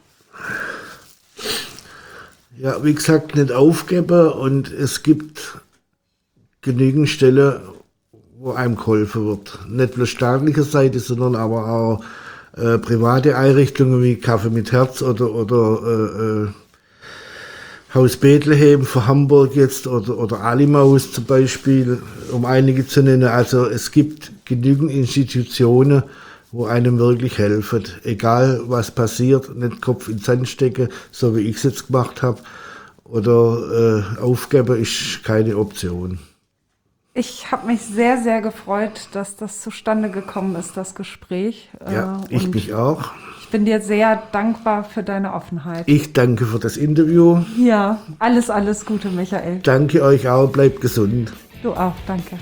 Ja, wie gesagt, nicht aufgeben und es gibt genügend Stellen, wo einem geholfen wird. Nicht bloß staatlicher Seite, sondern aber auch private Einrichtungen wie Kaffee mit Herz oder Haus Bethlehem für Hamburg jetzt oder Alimaus zum Beispiel, um einige zu nennen. Also es gibt genügend Institutionen, wo einem wirklich helfen. Egal was passiert, nicht Kopf in den Sand stecken, so wie ich es jetzt gemacht habe. Oder aufgeben ist keine Option. Ich habe mich sehr, sehr gefreut, dass das zustande gekommen ist, das Gespräch. Ja, ich mich auch. Ich bin dir sehr dankbar für deine Offenheit. Ich danke für das Interview. Ja, alles Gute, Michael. Danke euch auch, bleibt gesund. Du auch, danke.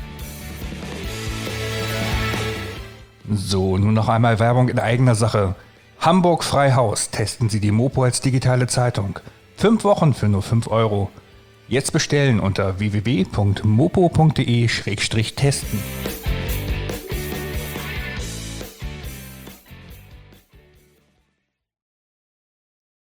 So, nun noch einmal Werbung in eigener Sache. Hamburg Freihaus, testen Sie die Mopo als digitale Zeitung. 5 Wochen für nur 5 €. Jetzt bestellen unter www.mopo.de/testen.